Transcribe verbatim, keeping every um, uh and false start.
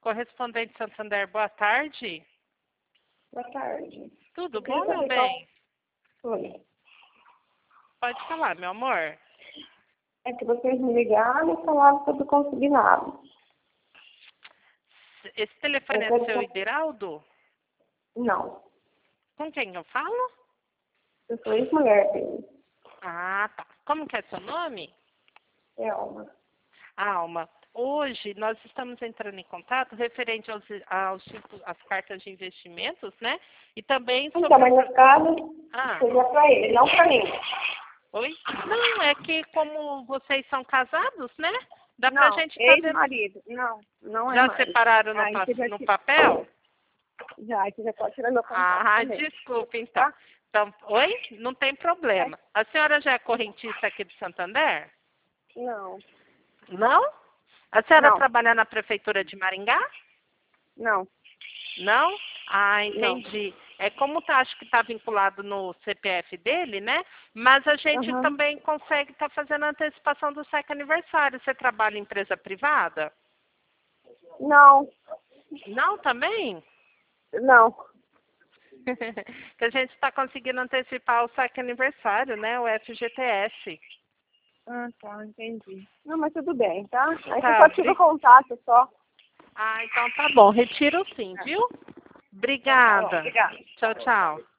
Correspondente Santander, boa tarde. Boa tarde. Tudo Eu bom, queria meu saber bem? qual- Oi. Pode falar, meu amor. É que vocês me ligaram e falaram sobre o consignado. Esse telefone Eu é quero seu, saber- Ideraldo? Não. Com quem eu falo? Eu sou ex-mulher dele. Ah, tá. Como que é seu nome? Elma. Alma. Hoje nós estamos entrando em contato referente aos, aos tipos, às cartas de investimentos, né? E também sobre... Então, mas no caso, Ah, seria para ele, não para mim. oi? Não, é que como vocês são casados, né? Dá pra Não, gente tá vendo... ex-marido. Não, não é Já mais. separaram no, Aí pa- você já no tira... papel? Já, aí você já pode tirar meu contato Ah, também. desculpe, então. Tá? Então, oi? Não tem problema. A senhora já é correntista aqui de Santander? Não, Não? A senhora não, trabalha na prefeitura de Maringá? não, Não? Ah, não. entendi. É como tá, acho que está vinculado no C P F dele, né? Mas a gente Aham. também consegue estar fazendo a antecipação do século aniversário. Você trabalha em empresa privada? Não, Não, também? não. Que a gente está conseguindo antecipar o século aniversário, né? O F G T S. Ah, tá, entendi. Não, mas tudo bem, tá? Aí Tá, você só tira o contato, só. Ah, então tá bom. Retiro sim, viu? Então tá bom, Obrigada. obrigada. Tchau, tchau.